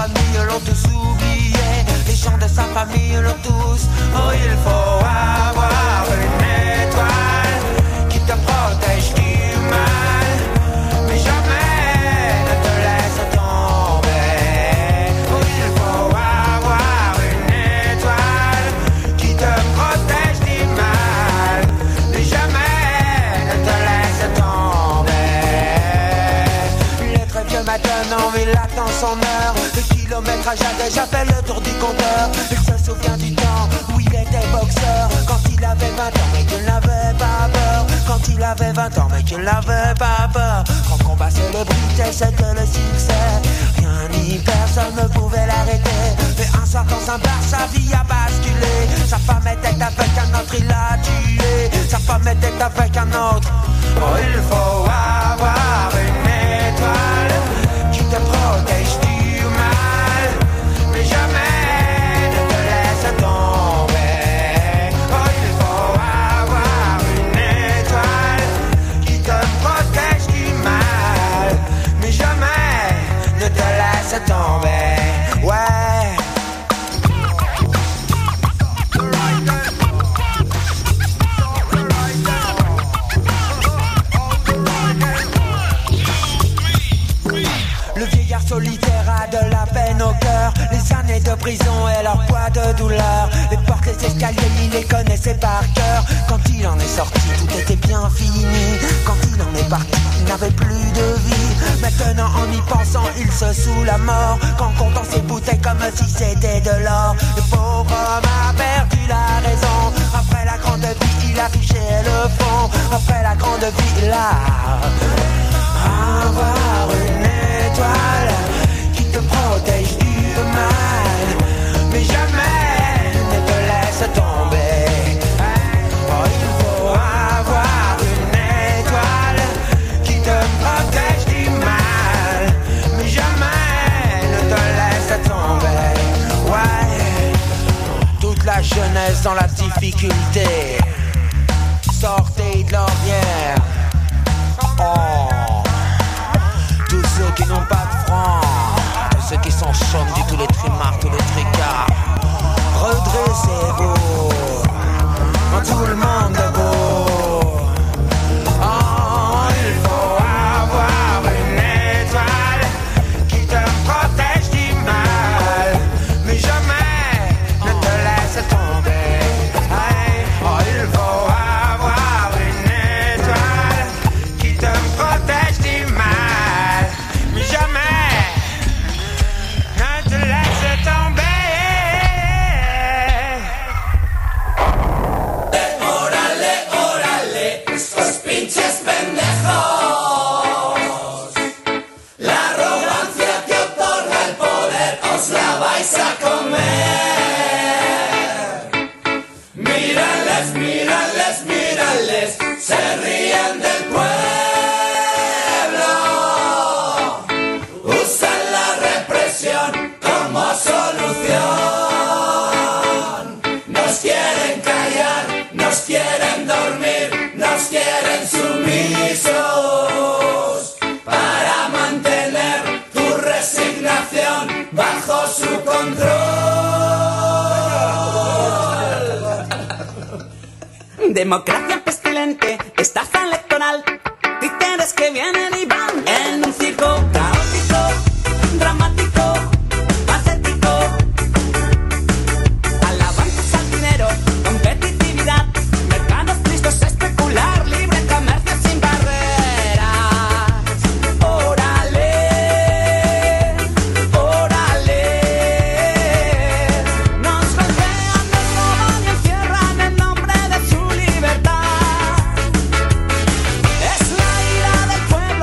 famille l'ont tous oublié, les gens de sa famille l'ont tous. Oh, il faut avoir une étoile qui te protège du mal, mais jamais ne te laisse tomber. Oh, il faut avoir une étoile qui te protège du mal, mais jamais ne te laisse tomber. L'être vieux maintenant, il attend son heure. Le kilométrage a déjà fait le tour du compteur. Il se souvient du temps où il était boxeur, quand il avait 20 ans mais qu'il n'avait pas peur. Quand il avait 20 ans mais qu'il n'avait pas peur. Grand combat célébrité, c'était le succès. Rien ni personne ne pouvait l'arrêter. Mais un soir dans un bar, sa vie a basculé. Sa femme était avec un autre, il l'a tué. Sa femme était avec un autre. Oh, il faut avoir une étoile qui te protège du mal, mais jamais ne te laisse tomber. Oh, il faut avoir une étoile qui te protège du mal, mais jamais ne te laisse tomber. Ouais. Le vieillard solitaire a de la peine au cœur, les années de prison et leur poids de douleur. Les portes, les escaliers, il les connaissait par cœur. Quand il en est sorti, tout était bien fini. Quand il en est parti, il n'avait plus de vie. Maintenant, en y pensant, il se saoule la mort, qu'en comptant ses bouteilles comme si c'était de l'or. Le pauvre homme a perdu la raison. Après la grande vie, il a touché le fond. Après la grande vie, il a avoir une étoile qui te protège du mal, mais jamais ne te laisse tomber. Oh, il faut avoir une étoile qui te protège du mal, mais jamais ne te laisse tomber. Ouais, toute la jeunesse dans la difficulté, sortez de l'ornière. Oh, tous ceux qui n'ont pas de francs, tous ceux qui sont chaumes du tous les trimards, tous les tricards, redressez-vous, tout le monde est beau. Oh, il faut avoir une étoile qui te protège du mal, mais jamais ne te laisse tomber. Oh, il faut avoir une étoile qui te protège du mal, mais jamais ne te laisse tomber. Órale, órale, estos pinches pendejos. La arrogancia que otorga el poder os la vais a comer. Mírales, mírales, mírales, se ríen del pueblo. Usan la represión como solución. Nos quieren callar, nos quieren dormir, nos quieren sumisos para mantener tu resignación bajo su control. Democracia pestilente, estafa electoral, títeres que vienen y van en un circo caótico, dramático, patético. Alabanzas al dinero, competitividad, mercados tristes, especular, libre comercio sin barreras. Órale, órale. Nos golpean, nos roban y encierran en nombre de su libertad. Es la ira del pueblo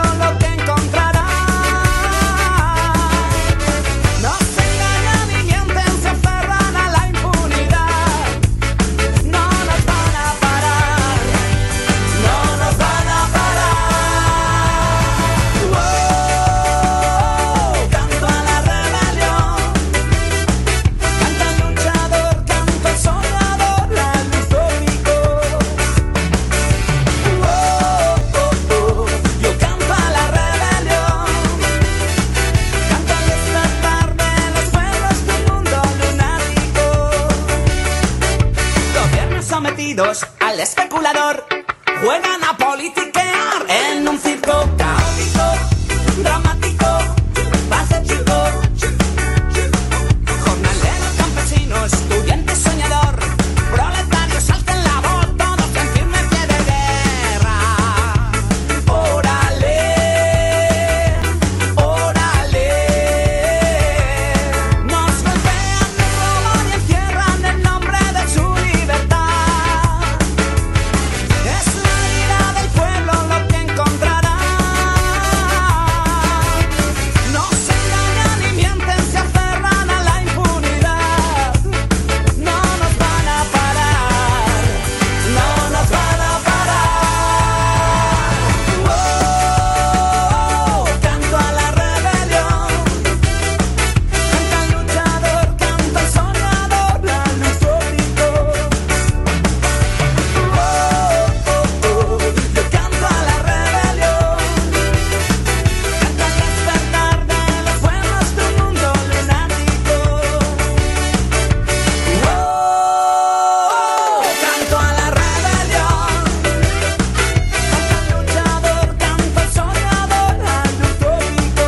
caídos al especulador juegan a politiquear en un circo caótico, dramático, patético. Jornaleros, campesinos, estudiantes, soñador, proletarios, alcen la voz, todos en firme pie de guerra. Órale, órale. Nos golpean, nos roban y encierran en nombre de su libertad. Es la ira del pueblo lo que encontrará. No se engañan ni mienten, se aferran a la impunidad. No nos van a parar, no nos van a parar. Oh, canto a la rebelión, canta el luchador, canta el soñador, la luz gritó. Yo canto a la rebelión, canto al despertar de los pueblos de un mundo lunático. Canto a la rebelión, canta el luchador, canta el soñador, la luz gritó.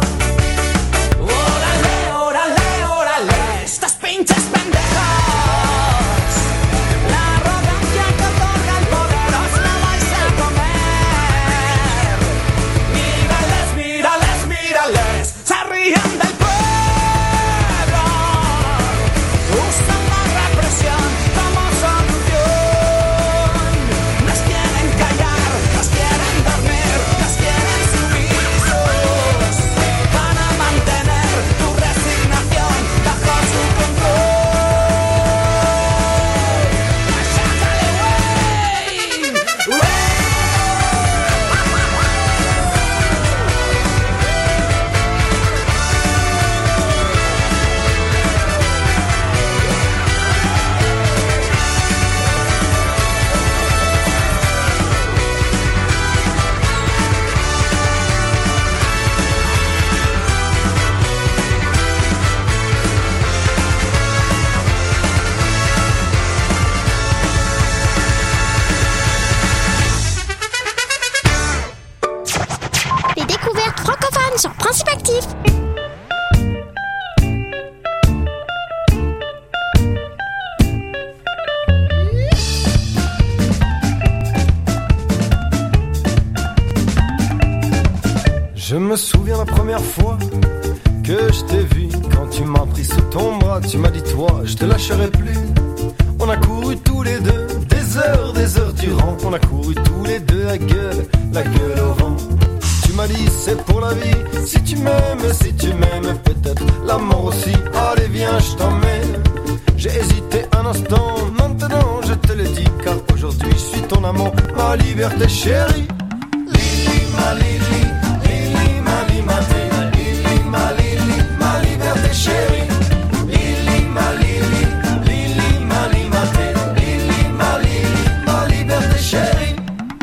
Órale, órale, órale, estas pinches pendejos. La arrogancia que otorga el poder os la vais a comer. Mírales, mírales, mírales, se ríen del pueblo. Usan la represión como solución. Nos quieren callar, nos quieren dormir, nos quieren sumisos. Para mantener tu resignación bajo su control. ¡Sácale, güey! Les découvertes francophones sur Principe Actif. Je me souviens la première fois que je t'ai vu. Quand tu m'as pris sous ton bras, tu m'as dit toi, je te lâcherai plus. On a couru tous les deux, des heures durant. On a couru tous les deux la gueule au vent. Tu m'as dit c'est pour la vie, si tu m'aimes, peut-être la mort aussi. Allez viens, je t'emmène. J'ai hésité un instant, maintenant je te le dis, car aujourd'hui je suis ton amant, ma liberté chérie. Lili, ma Lili, Lili, ma Lili, ma Lili, ma Lili, ma liberté chérie. Lili, ma Lili, Lili, ma Lili, ma Lili, ma Lili, ma liberté chérie.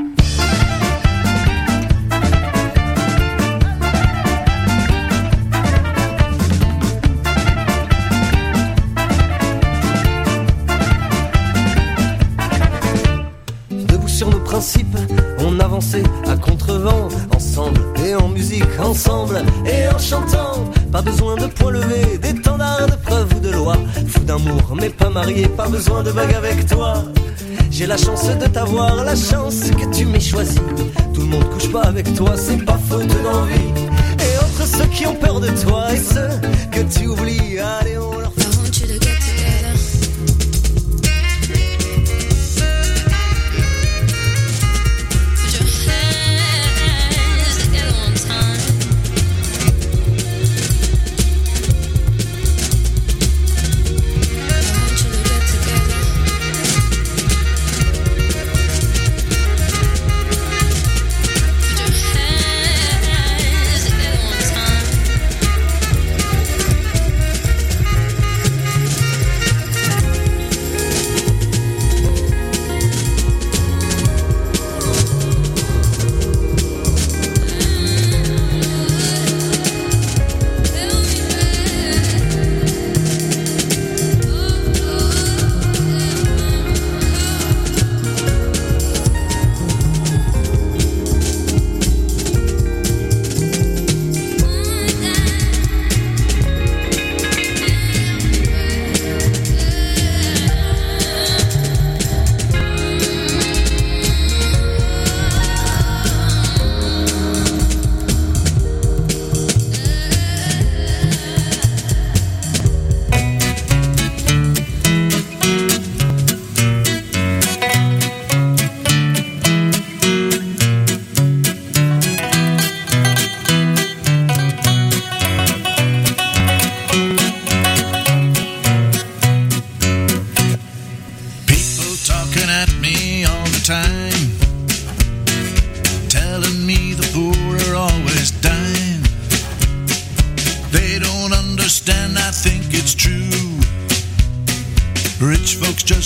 Debout sur nos principes, on avançait à contre-vent, ensemble et en musique, ensemble et en chantant. Pas besoin de points levés, d'étendards, de preuves ou de loi. Fou d'amour mais pas marié, pas besoin de bague avec toi. J'ai la chance de t'avoir, la chance que tu m'aies choisi. Tout le monde couche pas avec toi, c'est pas faute d'envie. Et entre ceux qui ont peur de toi et ceux que tu oublies, allez on leur fait. I want you to get together. Put your hands together one time. I want you to get together. Put your hands together one time.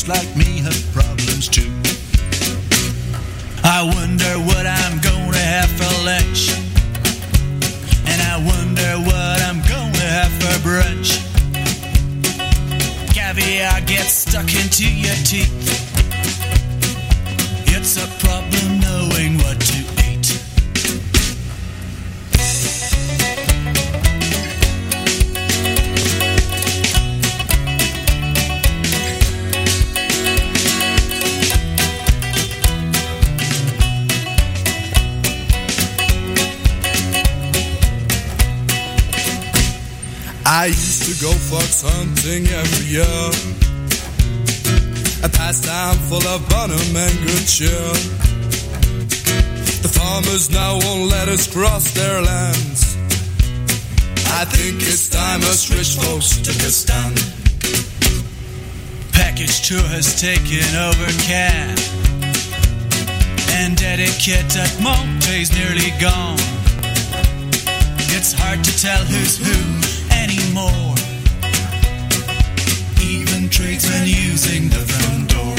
just like me have problems too. I wonder what I'm gonna have for lunch, and I wonder what I'm gonna have for brunch. Caviar gets stuck into your teeth. It's a problem knowing what to eat. I used to go fox hunting every year, a pastime full of bonham and good cheer. The farmers now won't let us cross their lands. I think it's time us rich folks took a stand. Package tour has taken over Cannes, and etiquette at Monte's nearly gone. It's hard to tell who's who anymore, even tradesmen using the front door.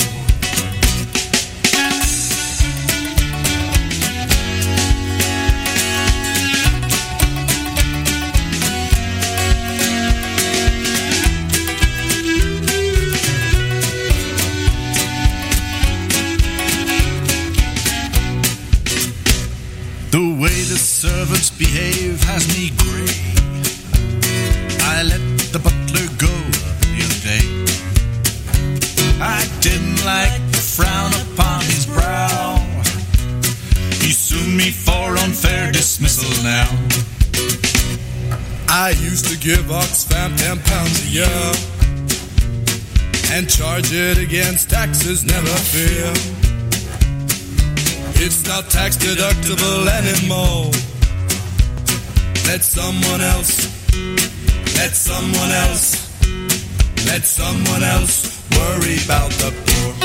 The way the servants behave has me grey. I let the butler go the other day. I didn't like the frown upon his brow. He sued me for unfair dismissal now. I used to give Oxfam £10 a year and charge it against taxes, never fear. It's not tax deductible anymore. Let someone else worry about the poor.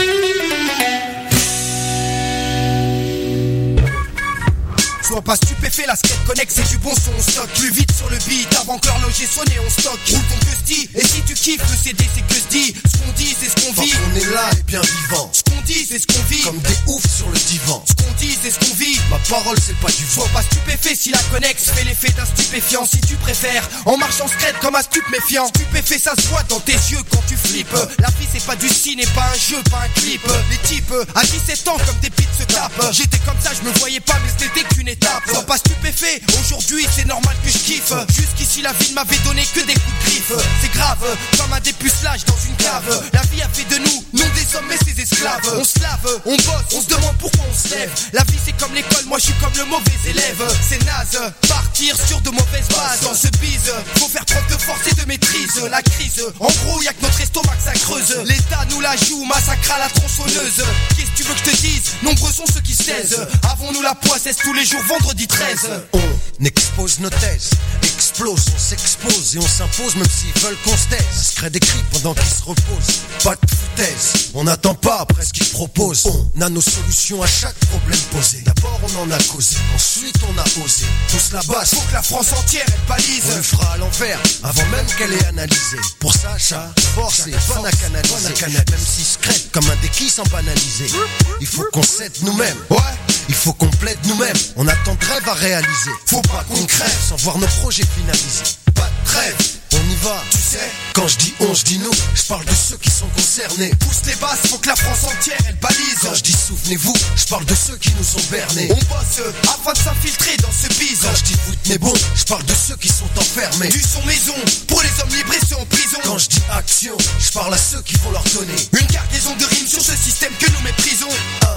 Sois pas stupéfait, la skate connect, c'est du bon son, on stock. Plus vite sur le beat, avant que l'horloger sonne et on stock. Roule ton que dit, et si tu kiffes, le CD c'est que dit. Ce qu'on dit, c'est ce qu'on vit. On est là et bien vivant. Ce qu'on dit, c'est ce qu'on vit. Comme des oufs sur le divan. Ce qu'on dit, c'est ce qu'on vit. Ma parole, c'est pas du vent. Sois pas stupéfait si la connexe fait l'effet d'un stupéfiant. Si tu préfères, en marchant secrète comme un stupéfiant. Stupéfait, ça se voit dans tes yeux quand tu flippes. La vie, c'est pas du ciné, pas un jeu, pas un clip. Les types, à 17 ans, comme des pites se tapent. J'étais comme ça, je me voyais pas, mais c'était qu'une étape. Sois pas stupéfait, aujourd'hui, c'est normal que je kiffe. Jusqu'ici, la vie ne m'avait donné que des coups de griffe. C'est grave, comme un dépucelage dans une cave. La vie a fait de nous, non des hommes, mais ses esclaves. On se lave, on bosse, on se demande pourquoi on se lève. La vie, c'est comme l'école, moi, je suis comme le mauvais élève. C'est naze, partir sur de mauvaises bases. Dans ce bise, faut faire preuve de force et de maîtrise. La crise, en gros, y'a que notre estomac que ça creuse. L'État nous la joue, massacre à la tronçonneuse. Qu'est-ce que tu veux que je te dise? Nombreux sont ceux qui se taisent. Avons-nous la poissesse tous les jours, vendredi 13. On expose nos thèses, explose, on s'expose et on s'impose même s'ils veulent qu'on se taise. Ça se crée des cris pendant qu'ils se reposent. Pas de foutaise, on n'attend pas après ce qu'ils proposent. On a nos solutions à chaque problème posé. D'abord on en a causé, ensuite on a osé. Tous la base, faut que la France entière elle balise. On le fera à l'envers, avant même qu'elle ait analysé. Pour ça, force et bonne à canaliser. Même si secrète comme un déquis sans banaliser. Il faut qu'on s'aide nous-mêmes. Ouais. Il faut qu'on plaide nous-mêmes. On attend de rêve à réaliser. Faut pas qu'on crève sans voir nos projets finalisés. Pas de trêve. On y va, tu sais. Quand je dis on, je dis nous. Je parle de ceux qui sont concernés. Pousse les basses, faut que la France entière elle balise. Quand je dis souvenez-vous, je parle de ceux qui nous ont bernés. On bosse afin de s'infiltrer dans ce bise. Quand je dis foot mais bon, je parle de ceux qui sont enfermés. Du son maison, pour les hommes libres et ceux en prison. Quand je dis action, je parle à ceux qui vont leur donner une cargaison de rimes sur ce système que nous méprisons.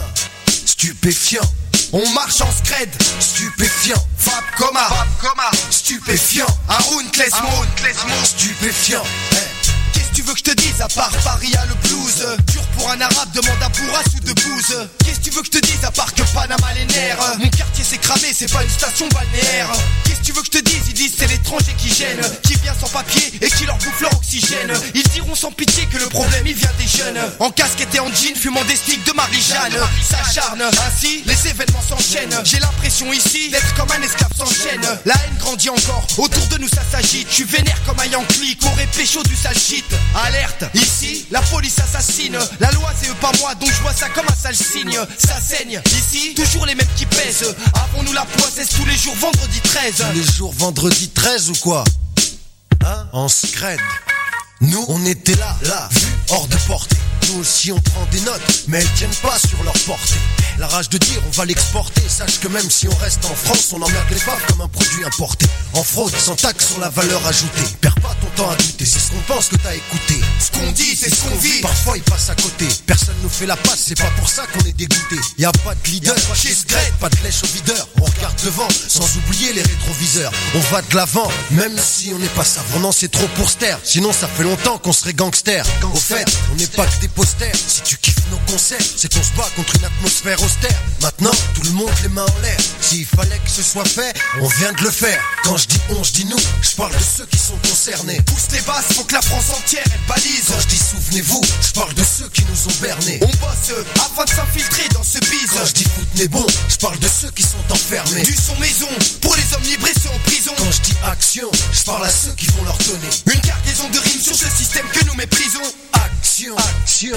Stupéfiant. On marche en scred, stupéfiant. Fab coma, stupéfiant. Haroun Klesmo, stupéfiant. Qu'est-ce que tu veux que je te dise à part Paris a le blues? Dur pour un arabe, demande un bourras ou de bouse. Qu'est-ce que tu veux que je te dise à part que Panama les nerfs? Mon quartier s'est cramé, c'est pas une station balnéaire. Qu'est-ce que tu veux que je te dise? Ils disent c'est l'étranger. étranger qui gêne, qui vient sans papier et qui leur bouffe leur oxygène. Ils diront sans pitié que le problème il vient des jeunes, en casquette et en jean, fumant des sticks de Marie-Jeanne. S'acharne, ainsi les événements s'enchaînent. J'ai l'impression ici d'être comme un esclave sans chaîne. La haine grandit encore, autour de nous ça s'agite. Je suis vénère comme un Yankee, qu'aurait pécho du sale shit. Alerte, ici la police assassine. La loi c'est eux pas moi, donc je vois ça comme un sale signe. Ça saigne, ici toujours les mêmes qui pèsent. Avons-nous la poissesse tous les jours vendredi 13? Tous les jours vendredi 13 ou quoi? Hein? En scred. Nous on était là, vu hors de portée. Nous aussi on prend des notes, mais elles tiennent pas sur leur portée. La rage de dire on va l'exporter. Sache que même si on reste en France, on emmerde les faves comme un produit importé. En fraude, sans taxe sur la valeur ajoutée. Perds pas ton temps à douter, c'est ce qu'on pense que t'as écouté. Ce qu'on dit, c'est ce qu'on vit. Parfois ils passent à côté, personne nous fait la passe, c'est pas pour ça qu'on est dégoûté. Y'a pas de leader, chez Scred, pas de lèche au videur. On regarde devant, sans oublier les rétroviseurs. On va de l'avant, même si on n'est pas savant. Non, c'est trop pour se taire, sinon ça fait longtemps qu'on serait gangster. Au fait, on n'est pas que des posters. Si tu kiffes nos concerts, c'est qu'on se bat contre une atmosphère austère. Maintenant, tout le monde les mains en l'air. S'il fallait que ce soit fait, on vient de le faire. Quand je dis on, je dis nous, je parle de ceux qui sont concernés. Pousse les basses, faut que la France entière elle balise. Quand je dis souvenez-vous, je parle de ceux qui nous ont bernés. On bosse afin de s'infiltrer dans ce bise. Quand je dis foutez bon, je parle de ceux qui sont enfermés. Du son maison, pour les hommes libres et ceux en prison. Quand je dis action, je parle à ceux qui vont leur donner une cargaison de rimes sur ce système que nous méprisons. Action, action.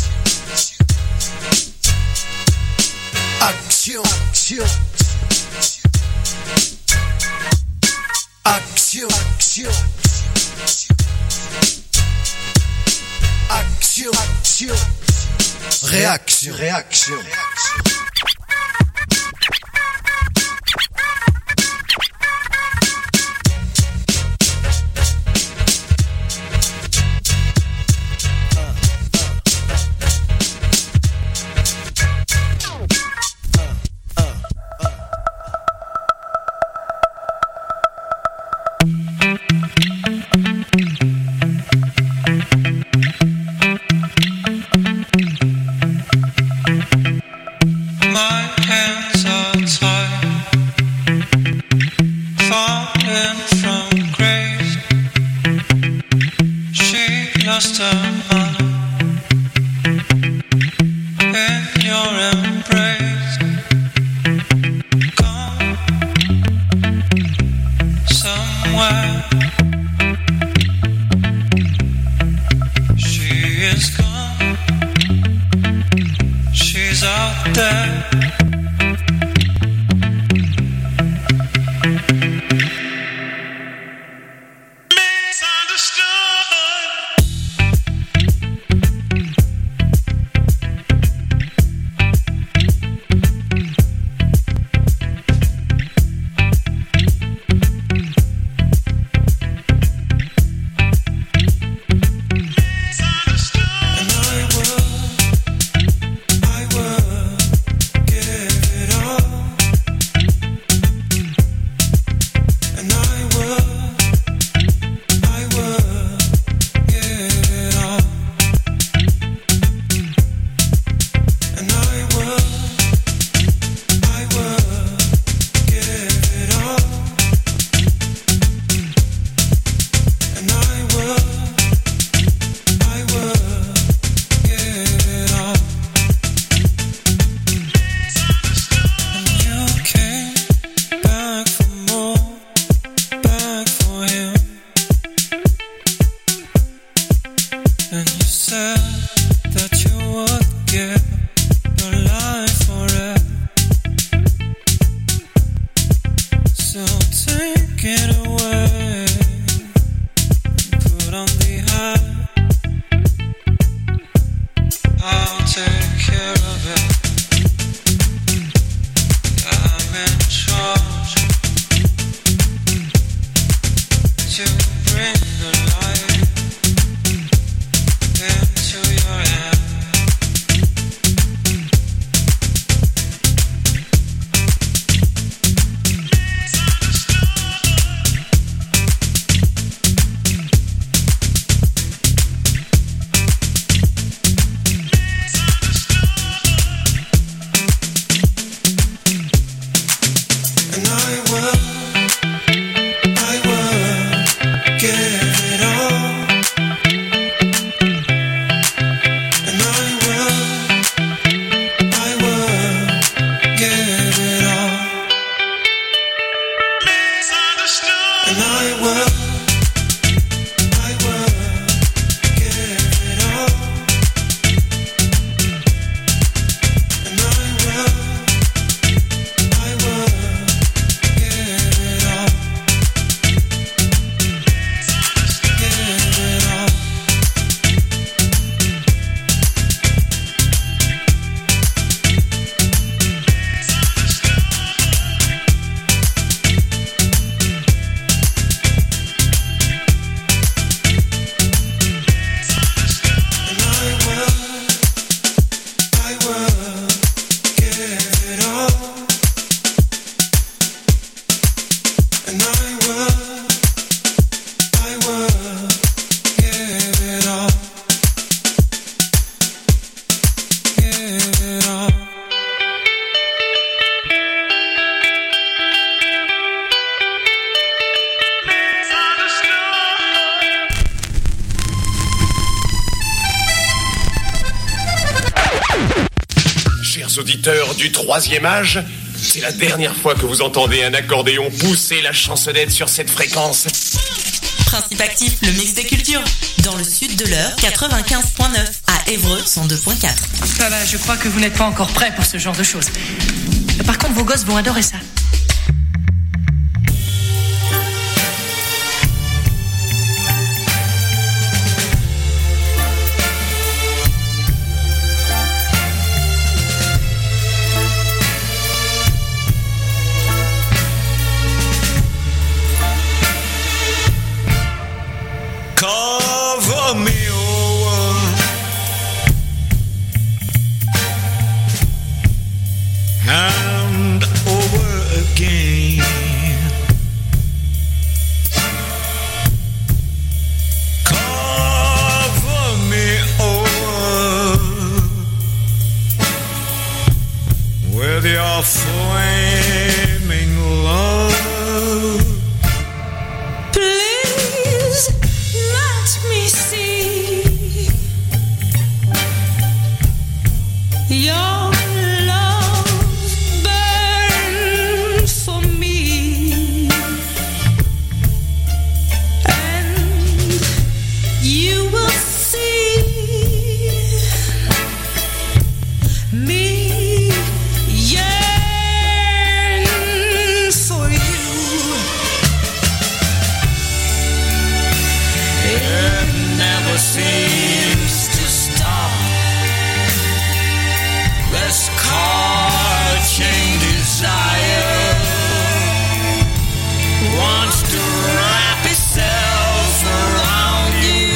Action, action. Action, action. Action, action. Réaction, réaction. Auditeurs du troisième âge, c'est la dernière fois que vous entendez un accordéon pousser la chansonnette sur cette fréquence. Principe actif, le mix des cultures. Dans le sud de l'heure, 95.9. À Évreux, 102.4. Ça va, je crois que vous n'êtes pas encore prêts pour ce genre de choses. Par contre, vos gosses vont adorer ça. Cover me over and over again. Cover me over with your flaming love. Let me see your love burn for me, and you will see me yearn for you. It never seems to stop. This scorching desire wants to wrap itself around you.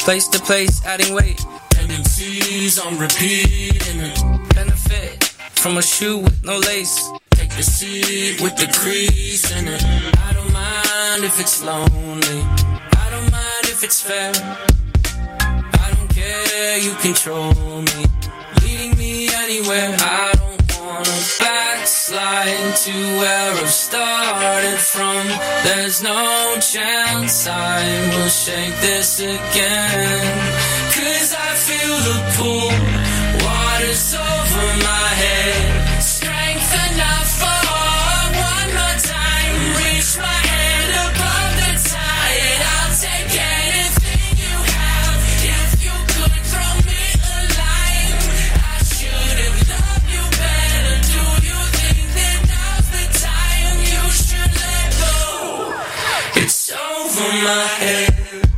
Place to place, adding weight. MCs on repeat. Benefit from a shoe with no lace. Take the seat with the crease in it. I don't mind if it's lonely. I don't mind if it's fair. I don't care, you control me, leading me anywhere. I don't wanna backslide to where I've started from. There's no chance I will shake this again. 'Cause I feel the pull, water's over my head. Strength enough for one more time. Reach my hand above the tide. I'll take anything you have. If you could throw me a line, I should have loved you better. Do you think that now's the time you should let go? It's over my head.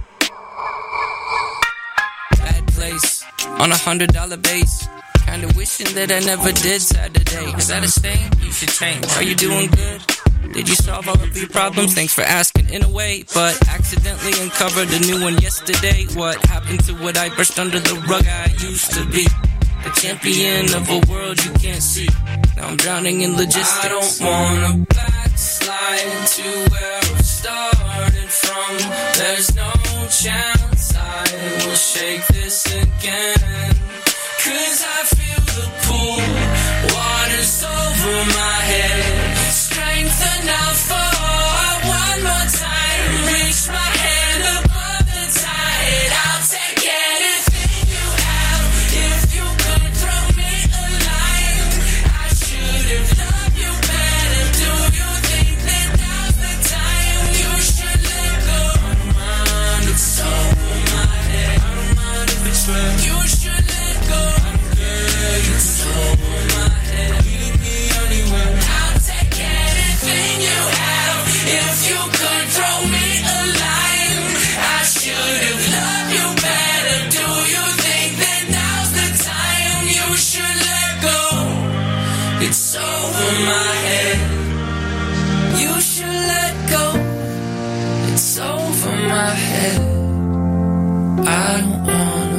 Bad place on $100 base. Kinda wishing that I never did Saturday. Is that a stain? You should change. Are you doing good? Did you solve all of your problems? Thanks for asking in a way, but accidentally uncovered a new one yesterday. What happened to what I brushed under the rug I used to be? The champion of a world you can't see. Now I'm drowning in logistics. I don't wanna backslide to where I've started from. There's no chance I will shake this again. 'Cause I feel the pull, water's over my head. Strength enough for one more time. Reach my hand above the tide. I'll take anything you have. If you could throw me a line, I should have loved you better. Do you think that now's the time you should let go? I don't mind, it's over my head. I don't mind if it's red. You should let go. I don't care, it's over my head. Leading me anywhere. I'll take anything you have. If you could throw me a line, I should have loved you better. Do you think that now's the time you should let go? It's over my head. You should let go. It's over my head. I don't wanna.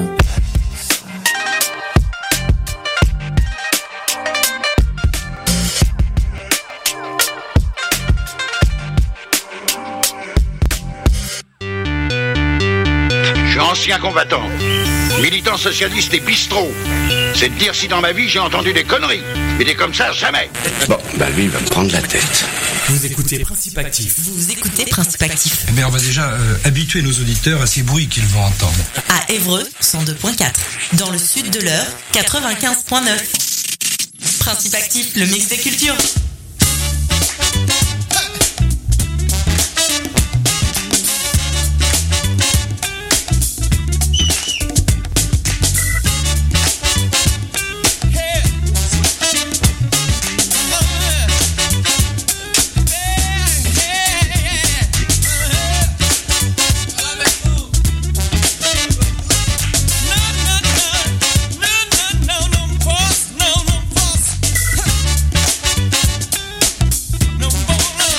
Je suis ancien combattant, militant socialiste et bistrot. C'est de dire si dans ma vie j'ai entendu des conneries. Mais des comme ça, jamais. Bon, bah lui, il va me prendre la tête. Vous écoutez Principe Actif. Vous écoutez Principe Actif. Mais on va déjà habituer nos auditeurs à ces bruits qu'ils vont entendre. À Évreux, 102.4. Dans le sud de l'Eure, 95.9. Principe Actif, le mix des cultures.